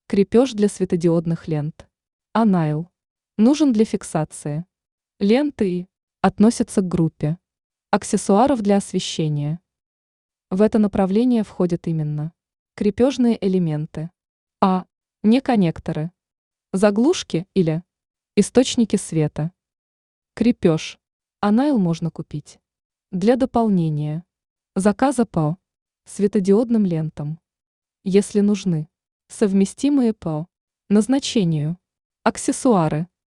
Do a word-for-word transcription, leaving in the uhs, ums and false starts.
Крепеж для светодиодных лент. Анайл. Нужен для фиксации. Ленты и относятся к группе аксессуаров для освещения. В это направление входят именно крепежные элементы, а не коннекторы, заглушки или источники света. Крепеж. Анайл можно купить для дополнения заказа по светодиодным лентам, если нужны совместимые по назначению аксессуары.